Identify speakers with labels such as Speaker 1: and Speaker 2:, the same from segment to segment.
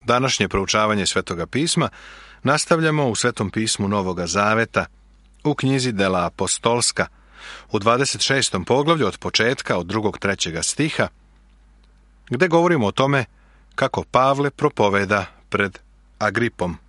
Speaker 1: Današnje proučavanje Svetoga pisma nastavljamo u Svetom pismu Novoga Zaveta, u knjizi Dela apostolska, u 26. poglavlju od početka, od 2. 3. stiha, gde govorimo o tome kako Pavle propoveda pred Agripom.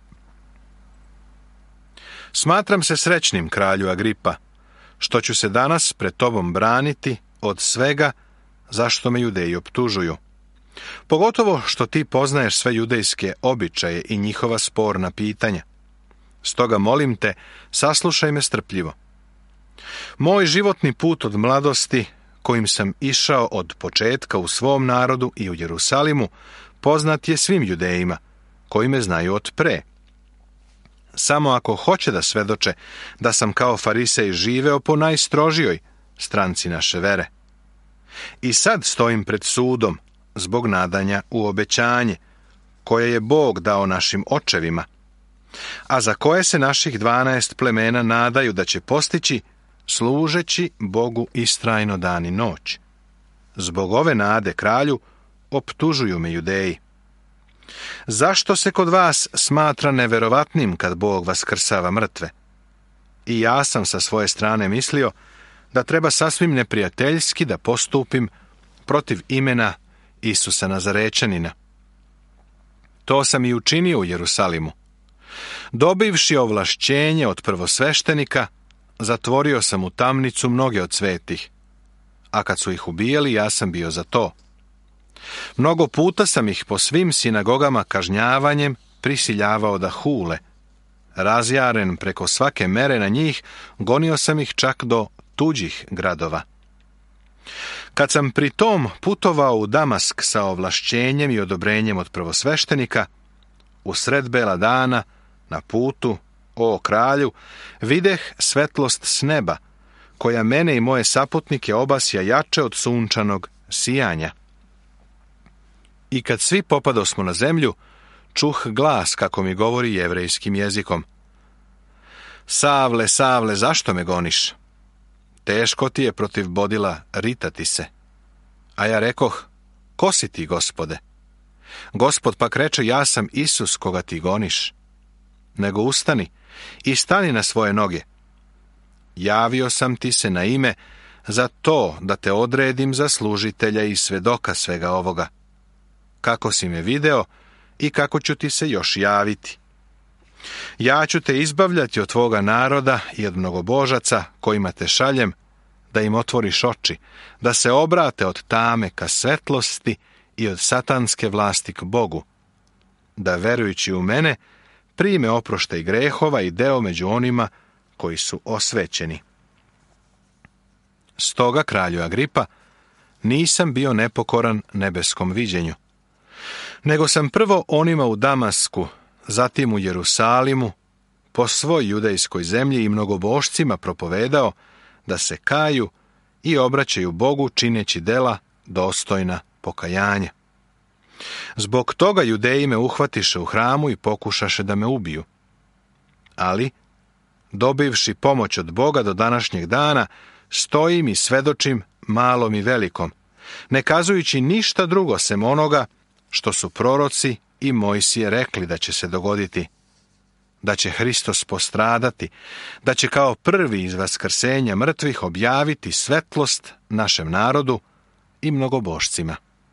Speaker 1: Smatram se srećnim, kralju Agripa, što ću se danas pred tobom braniti od svega zašto me Judeji optužuju. Pogotovo što ti poznaješ sve judejske običaje i njihova sporna pitanja. Stoga molim te, saslušaj me strpljivo. Moj životni put od mladosti, kojim sam išao od početka u svom narodu i u Jerusalimu, poznat je svim Judejima, koji me znaju od pre. Samo ako hoće da svedoče da sam kao farisej živeo po najstrožijoj stranci naše vere. I sad stojim pred sudom zbog nadanja u obećanje, koje je Bog dao našim očevima, a za koje se naših 12 plemena nadaju da će postići, služeći Bogu istrajno dan i noć. Zbog ove nade, kralju, optužuju me Judeji. Zašto se kod vas smatra neverovatnim kad Bog vaskrsava mrtve? I ja sam sa svoje strane mislio da treba sasvim neprijateljski da postupim protiv imena Isusa Nazarečanina. To sam i učinio u Jerusalimu. Dobivši ovlašćenje od prvosveštenika, zatvorio sam u tamnicu mnoge od svetih, a kad su ih ubijali, ja sam bio za to. Mnogo puta sam ih po svim sinagogama kažnjavanjem prisiljavao da hule. Razjaren preko svake mere na njih, gonio sam ih čak do tuđih gradova. Kad sam pri tom putovao u Damask sa ovlašćenjem i odobrenjem od prvosveštenika, u sred bela dana, na putu, o kralju, videh svetlost s neba, koja mene i moje saputnike obasja jače od sunčanog sijanja. I kad svi popadosmo na zemlju, čuh glas kako mi govori jevrejskim jezikom. Savle, Savle, zašto me goniš? Teško ti je protiv bodila ritati se. A ja rekoh, ko si ti, Gospode? Gospod pak reče, ja sam Isus koga ti goniš. Nego ustani i stani na svoje noge. Javio sam ti se na ime za to da te odredim za služitelja i svedoka svega ovoga. Kako si me video i kako ću ti se još javiti. Ja ću te izbavljati od tvoga naroda i od mnogobožaca kojima te šaljem, da im otvoriš oči, da se obrate od tame ka svetlosti i od satanske vlasti k Bogu, da verujući u mene prime oproštaj grehova i deo među onima koji su osvećeni. Stoga, kralju Agripa, nisam bio nepokoran nebeskom viđenju, nego sam prvo onima u Damasku, zatim u Jerusalimu, po svoj judejskoj zemlji i mnogobošcima propovedao da se kaju i obraćaju Bogu čineći dela dostojna pokajanja. Zbog toga Judeji me uhvatiše u hramu i pokušaše da me ubiju. Ali, dobivši pomoć od Boga do današnjeg dana, stojim i svedočim malom i velikom, ne kazujući ništa drugo sem onoga što su proroci i Mojsije rekli da će se dogoditi, da će Hristos postradati, da će kao prvi iz vaskrsenja mrtvih objaviti svetlost našem narodu i mnogobošcima.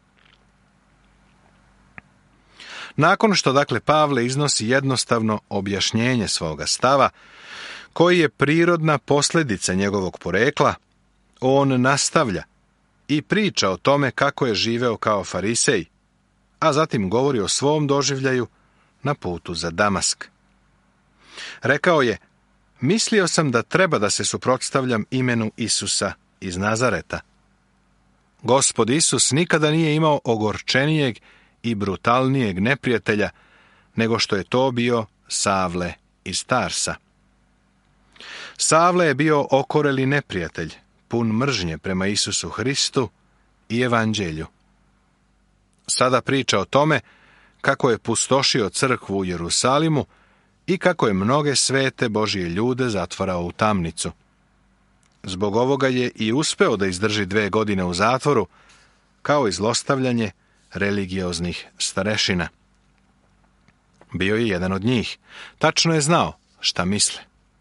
Speaker 1: Nakon što dakle Pavle iznosi jednostavno objašnjenje svoga stava, koji je prirodna posljedica njegovog porekla, on nastavlja i priča o tome kako je živeo kao farisej, a zatim govori o svom doživljaju na putu za Damask. Rekao je, mislio sam da treba da se suprotstavljam imenu Isusa iz Nazareta. Gospod Isus nikada nije imao ogorčenijeg i brutalnijeg neprijatelja nego što je to bio Savle iz Tarsa. Savle je bio okoreli neprijatelj, pun mržnje prema Isusu Hristu i evanđelju. Sada priča o tome kako je pustošio crkvu u Jerusalimu i kako je mnoge svete Božije ljude zatvarao u tamnicu. Zbog ovoga je i uspeo da izdrži 2 godine u zatvoru, kao i zlostavljanje religioznih starešina. Bio je jedan od njih. Tačno je znao šta misle.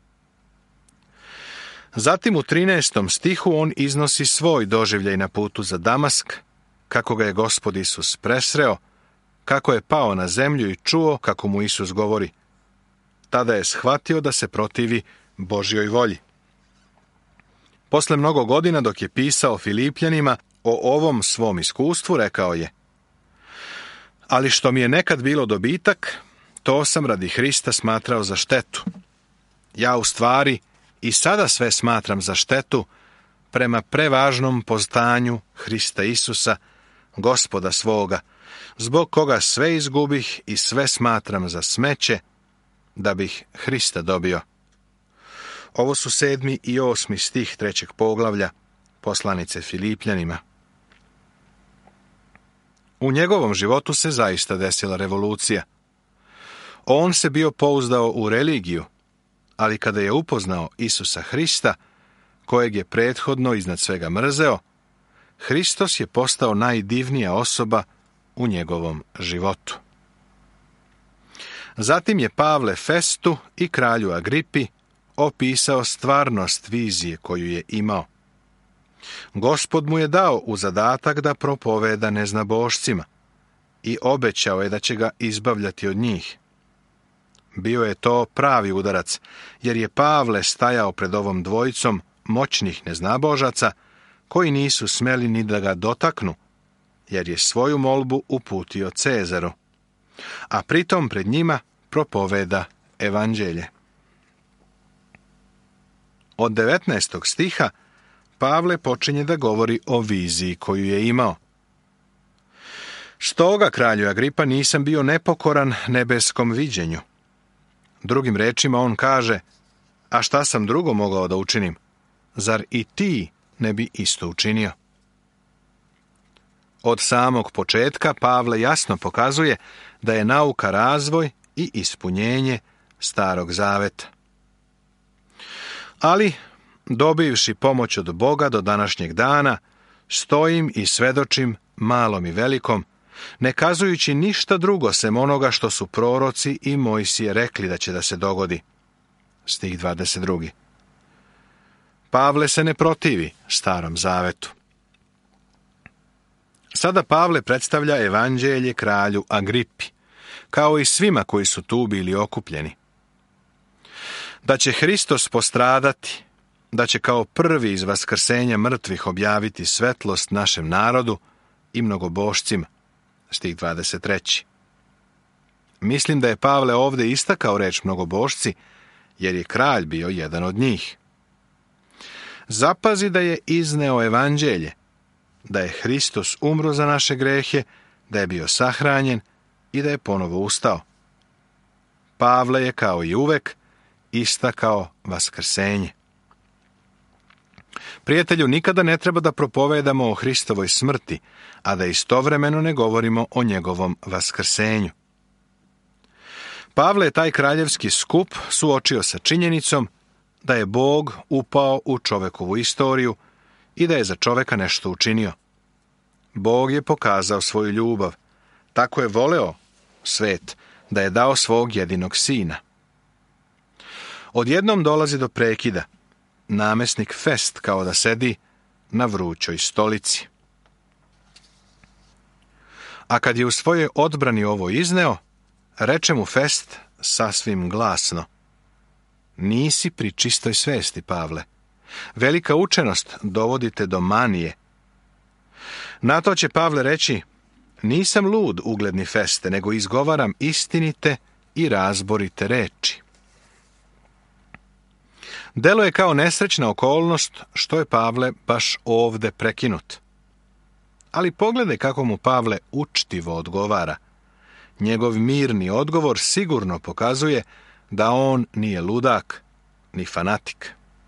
Speaker 1: Zatim u 13. stihu on iznosi svoj doživljaj na putu za Damask, kako ga je Gospod Isus presreo, kako je pao na zemlju i čuo kako mu Isus govori. Tada je shvatio da se protivi Božjoj volji. Posle mnogo godina dok je pisao Filipljanima o ovom svom iskustvu, rekao je: ali što mi je nekad bilo dobitak, to sam radi Hrista smatrao za štetu. Ja u stvari i sada sve smatram za štetu prema prevažnom poznanju Hrista Isusa, Gospoda svoga, zbog koga sve izgubih i sve smatram za smeće, da bih Hrista dobio. Ovo su 7. i 8. stih 3. poglavlja poslanice Filipljanima. U njegovom životu se zaista desila revolucija. On se bio pouzdao u religiju, ali kada je upoznao Isusa Hrista, kojeg je prethodno iznad svega mrzeo, Hristos je postao najdivnija osoba u njegovom životu. Zatim je Pavle Festu i kralju Agripi opisao stvarnost vizije koju je imao. Gospod mu je dao u zadatak da propoveda neznabošcima i obećao je da će ga izbavljati od njih. Bio je to pravi udarac, jer je Pavle stajao pred ovom dvojicom moćnih neznabožaca koji nisu smeli ni da ga dotaknu, jer je svoju molbu uputio Cezaru, a pritom pred njima propoveda evanđelje. Od 19. stiha Pavle počinje da govori o viziji koju je imao. Stoga, kralju Agripa, nisam bio nepokoran nebeskom viđenju. Drugim rečima on kaže: a šta sam drugo mogao da učinim? Zar i ti ne bi isto učinio? Od samog početka Pavle jasno pokazuje da je nauka razvoj i ispunjenje Starog zaveta. Ali, dobivši pomoć od Boga do današnjeg dana, stojim i svedočim malom i velikom, ne kazujući ništa drugo sem onoga što su proroci i Mojsije rekli da će da se dogodi. Stih 22. Pavle se ne protivi Starom zavetu. Sada Pavle predstavlja evanđelje kralju Agripi, kao i svima koji su tu bili okupljeni. Da će Hristos postradati, da će kao prvi iz vaskrsenja mrtvih objaviti svetlost našem narodu i mnogobošcima. Stih 23. Mislim da je Pavle ovdje istakao reč mnogobošci, jer je kralj bio jedan od njih. Zapazi da je izneo evanđelje, da je Hristos umro za naše grehe, da je bio sahranjen i da je ponovo ustao. Pavle je kao i uvek istakao vaskrsenje. Prijatelju, nikada ne treba da propovedamo o Hristovoj smrti, a da istovremeno ne govorimo o njegovom vaskrsenju. Pavle je taj kraljevski skup suočio sa činjenicom da je Bog upao u čovekovu istoriju i da je za čoveka nešto učinio. Bog je pokazao svoju ljubav. Tako je voleo svet da je dao svog jedinog sina. Odjednom dolazi do prekida. Namesnik Fest kao da sedi na vrućoj stolici. A kad je u svojoj odbrani ovo izneo, reče mu Fest sasvim glasno: nisi pri čistoj svesti, Pavle. Velika učenost dovodite do manije. Na to će Pavle reći: nisam lud, ugledni Feste, nego izgovaram istinite i razborite reči. Delo je kao nesrećna okolnost što je Pavle baš ovde prekinut. Ali pogledaj kako mu Pavle učtivo odgovara. Njegov mirni odgovor sigurno pokazuje da on nije ludak ni fanatik.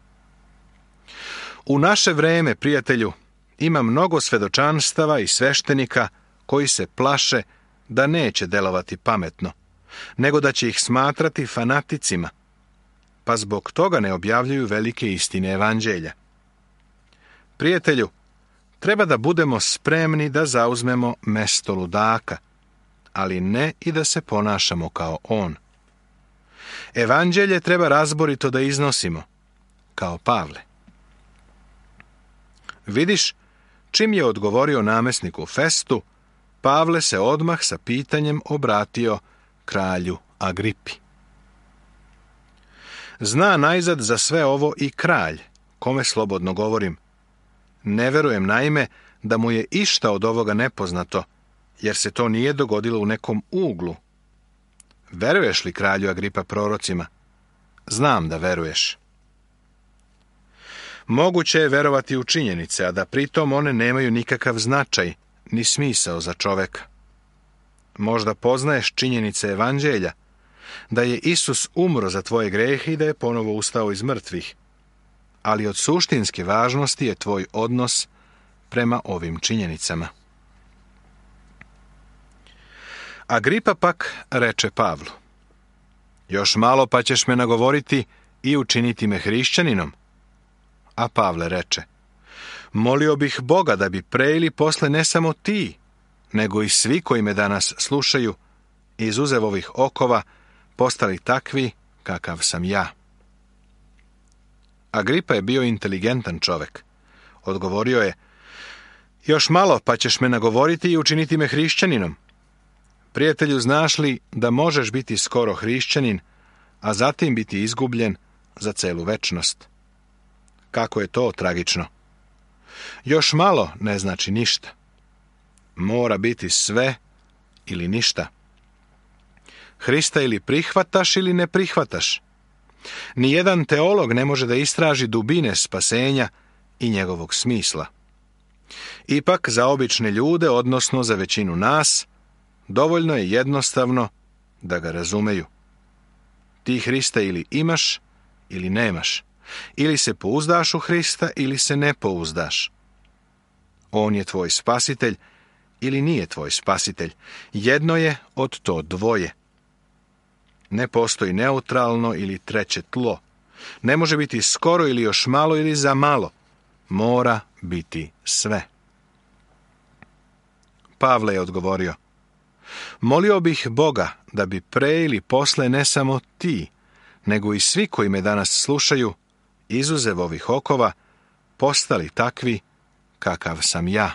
Speaker 1: U naše vreme, prijatelju, ima mnogo svedočanstava i sveštenika koji se plaše da neće delovati pametno, nego da će ih smatrati fanaticima, pa zbog toga ne objavljuju velike istine evanđelja. Prijatelju, treba da budemo spremni da zauzmemo mesto ludaka, ali ne i da se ponašamo kao on. Evanđelje treba razborito da iznosimo, kao Pavle. Vidiš, čim je odgovorio namesniku Festu, Pavle se odmah sa pitanjem obratio kralju Agripi. Zna najzad za sve ovo i kralj, kome slobodno govorim. Ne verujem naime da mu je išta od ovoga nepoznato, jer se to nije dogodilo u nekom uglu. Veruješ li, kralju Agripa, prorocima? Znam da veruješ. Moguće je verovati u činjenice, a da pritom one nemaju nikakav značaj, ni smisao za čoveka. Možda poznaješ činjenice Evanđelja, da je Isus umro za tvoje grehe i da je ponovo ustao iz mrtvih, ali od suštinske važnosti je tvoj odnos prema ovim činjenicama. Agripa pak reče Pavlu: još malo pa ćeš me nagovoriti i učiniti me hrišćaninom. A Pavle reče: molio bih Boga da bi pre ili posle ne samo ti, nego i svi koji me danas slušaju, izuzev ovih okova, postali takvi kakav sam ja. Agripa je bio inteligentan čovek. Odgovorio je: još malo pa ćeš me nagovoriti i učiniti me hrišćaninom. Prijatelju, znaš li da možeš biti skoro hrišćanin, a zatim biti izgubljen za celu večnost? Kako je to tragično? Još malo ne znači ništa. Mora biti sve ili ništa. Hrista ili prihvataš ili ne prihvataš. Nijedan teolog ne može da istraži dubine spasenja i njegovog smisla. Ipak za obične ljude, odnosno za većinu nas, dovoljno je jednostavno da ga razumeju. Ti Hrista ili imaš ili nemaš. Ili se pouzdaš u Hrista ili se ne pouzdaš. On je tvoj spasitelj ili nije tvoj spasitelj. Jedno je od to dvoje. Ne postoji neutralno ili treće tlo. Ne može biti skoro ili još malo ili za malo. Mora biti sve. Pavle je odgovorio: molio bih Boga da bi pre ili posle ne samo ti, nego i svi koji me danas slušaju, izuzev ovih okova, postali takvi kakav sam ja.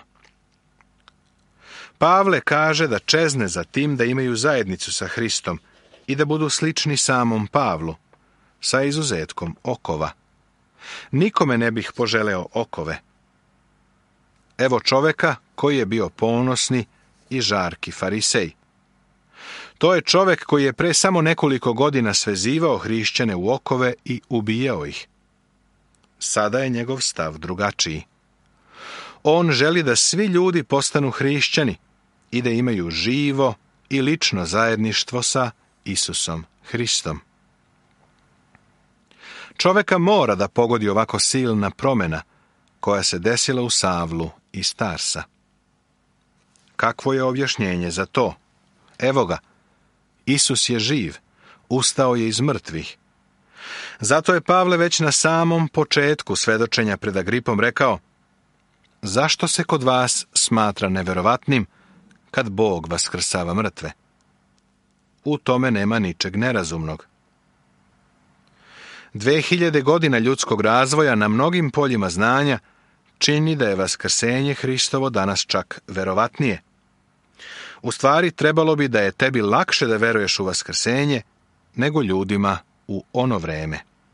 Speaker 1: Pavle kaže da čezne za tim da imaju zajednicu sa Hristom i da budu slični samom Pavlu, sa izuzetkom okova. Nikome ne bih poželeo okove. Evo čoveka koji je bio ponosni i žarki farisej. To je čovek koji je pre samo nekoliko godina svezivao hrišćane u okove i ubijao ih. Sada je njegov stav drugačiji. On želi da svi ljudi postanu hrišćani i da imaju živo i lično zajedništvo sa Isusom Hristom. Čoveka mora da pogodi ovako silna promena koja se desila u Savlu iz Tarsa. Kakvo je objašnjenje za to? Evo ga, Isus je živ, ustao je iz mrtvih. Zato je Pavle već na samom početku svedočenja pred Agripom rekao: zašto se kod vas smatra neverovatnim kad Bog vaskrsava mrtve? U tome nema ničeg nerazumnog. 2000 godina ljudskog razvoja na mnogim poljima znanja čini da je vaskrsenje Hristovo danas čak verovatnije. U stvari, trebalo bi da je tebi lakše da veruješ u vaskrsenje nego ljudima u ono vreme.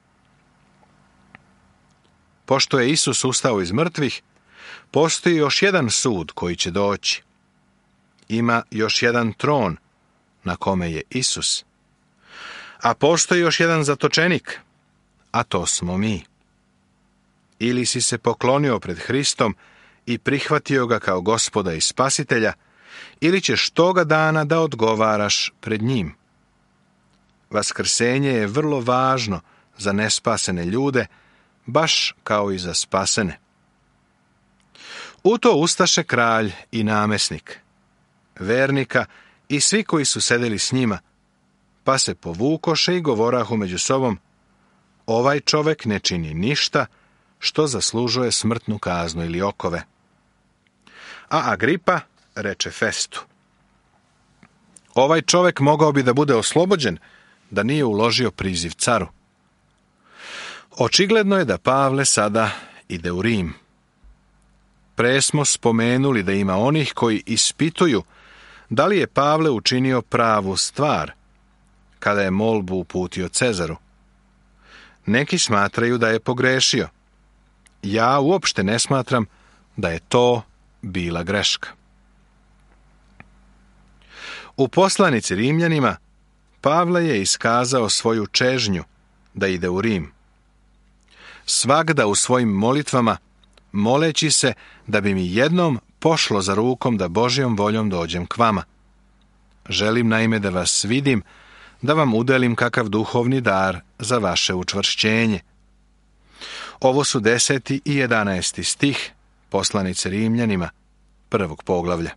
Speaker 1: Pošto je Isus ustao iz mrtvih, postoji još jedan sud koji će doći. Ima još jedan tron na kome je Isus. A postoji još jedan zatočenik, a to smo mi. Ili si se poklonio pred Hristom i prihvatio ga kao Gospoda i Spasitelja, ili ćeš toga dana da odgovaraš pred njim. Vaskrsenje je vrlo važno za nespasene ljude, baš kao i za spasene. U to ustaše kralj i namesnik, vernika i svi koji su sedeli s njima, pa se povukoše i govorahu među sobom: ovaj čovek ne čini ništa što zaslužuje smrtnu kaznu ili okove. A Agripa reče Festu: Ovaj čovek mogao bi da bude oslobođen da nije uložio priziv caru. Očigledno je da Pavle sada ide u Rim. Pre smo spomenuli da ima onih koji ispituju da li je Pavle učinio pravu stvar kada je molbu uputio Cezaru. Neki smatraju da je pogrešio. Ja uopšte ne smatram da je to bila greška. U poslanici Rimljanima Pavle je iskazao svoju čežnju da ide u Rim. Svagda u svojim molitvama moleći se da bi mi jednom pošlo za rukom da Božjom voljom dođem k vama. Želim naime da vas vidim, da vam udelim kakav duhovni dar za vaše učvršćenje. Ovo su 10. i 11. stih poslanice Rimljanima, 1. poglavlja.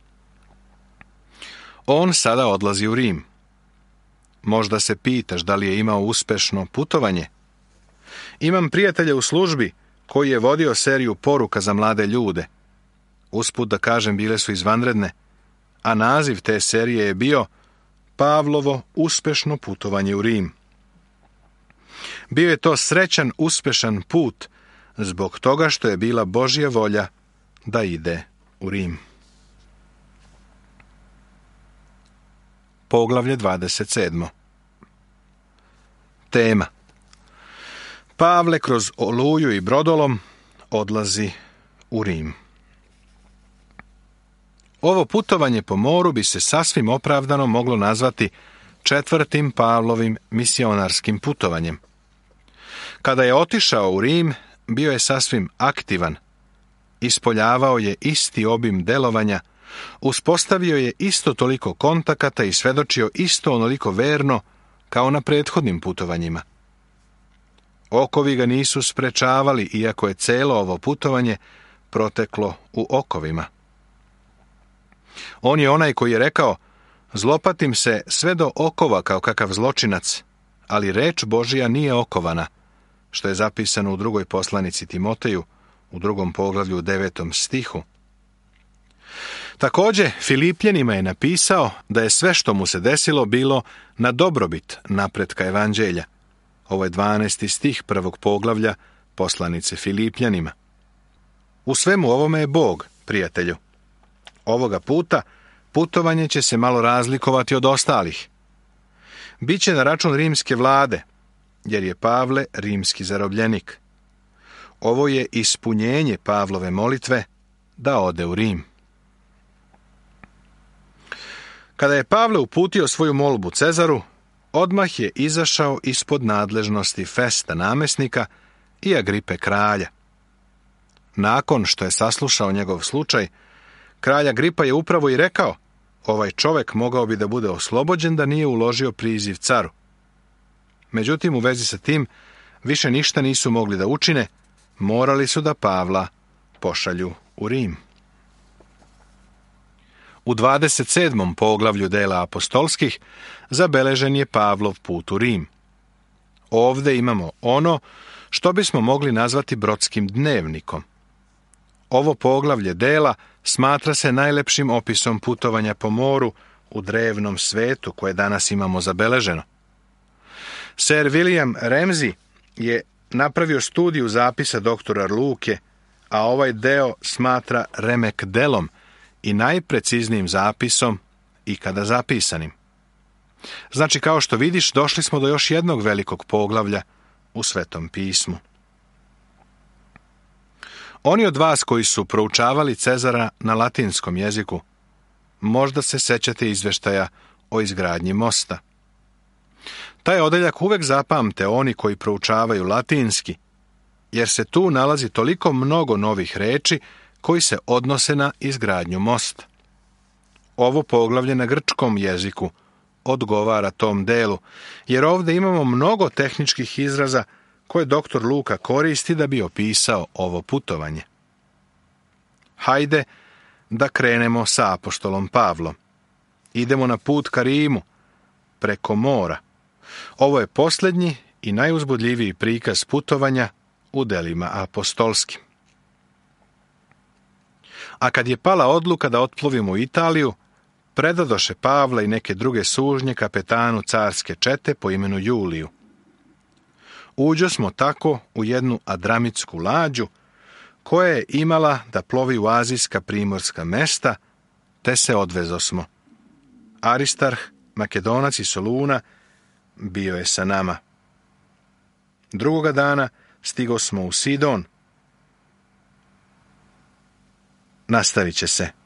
Speaker 1: On sada odlazi u Rim. Možda se pitaš da li je imao uspešno putovanje. Imam prijatelja u službi koji je vodio seriju poruka za mlade ljude. Usput da kažem, bile su izvanredne, a naziv te serije je bio Pavlovo uspešno putovanje u Rim. Bio je to srećan, uspešan put zbog toga što je bila Božja volja da ide u Rim. Poglavlje 27. Tema: Pavle kroz Oluju i Brodolom odlazi u Rim. Ovo putovanje po moru bi se sasvim opravdano moglo nazvati 4. Pavlovim misionarskim putovanjem. Kada je otišao u Rim, bio je sasvim aktivan, ispoljavao je isti obim delovanja, uspostavio je isto toliko kontakata i svedočio isto onoliko verno kao na prethodnim putovanjima. Okovi ga nisu sprečavali, iako je celo ovo putovanje proteklo u okovima. On je onaj koji je rekao: zlopatim se sve do okova kao kakav zločinac, ali reč Božija nije okovana, što je zapisano u 2. poslanici Timoteju, u 2. poglavlju u 9. stihu. Također, Filipljanima je napisao da je sve što mu se desilo bilo na dobrobit napretka evanđelja. Ovo je 12. stih 1. poglavlja poslanice Filipljanima. U svemu ovome je Bog, prijatelju. Ovoga puta putovanje će se malo razlikovati od ostalih. Biće na račun rimske vlade, jer je Pavle rimski zarobljenik. Ovo je ispunjenje Pavlove molitve da ode u Rim. Kada je Pavle uputio svoju molbu Cezaru, odmah je izašao ispod nadležnosti Festa namesnika i Agripe kralja. Nakon što je saslušao njegov slučaj, kralj Agripa je upravo i rekao: ovaj čovek mogao bi da bude oslobođen da nije uložio priziv caru. Međutim, u vezi sa tim, više ništa nisu mogli da učine, morali su da Pavla pošalju u Rim. U 27. poglavlju dela apostolskih zabeležen je Pavlov put u Rim. Ovde imamo ono što bismo mogli nazvati brodskim dnevnikom. Ovo poglavlje dela smatra se najlepšim opisom putovanja po moru u drevnom svetu koje danas imamo zabeleženo. Sir William Ramsay je napravio studiju zapisa doktora Luke, a ovaj deo smatra remek delom i najpreciznijim zapisom ikada zapisanim. Znači, kao što vidiš, došli smo do još jednog velikog poglavlja u Svetom pismu. Oni od vas koji su proučavali Cezara na latinskom jeziku, možda se sećate izveštaja o izgradnji mosta. Taj odeljak uvek zapamte oni koji proučavaju latinski, jer se tu nalazi toliko mnogo novih reči koji se odnose na izgradnju mosta. Ovo poglavlje na grčkom jeziku odgovara tom delu, jer ovdje imamo mnogo tehničkih izraza koje doktor Luka koristi da bi opisao ovo putovanje. Hajde da krenemo sa apoštolom Pavlom. Idemo na put ka Rimu, preko mora. Ovo je posljednji i najuzbudljiviji prikaz putovanja u delima apostolskim. A kad je pala odluka da otplovimo u Italiju, predadoše Pavla i neke druge sužnje kapetanu carske čete po imenu Juliju. Uđo smo tako u jednu adramitsku lađu, koja je imala da plovi u azijska primorska mesta, te se odvezosmo. Aristarh, Makedonac i Soluna, bio je sa nama. Drugoga dana stigo smo u Sidon. Nastavit će se.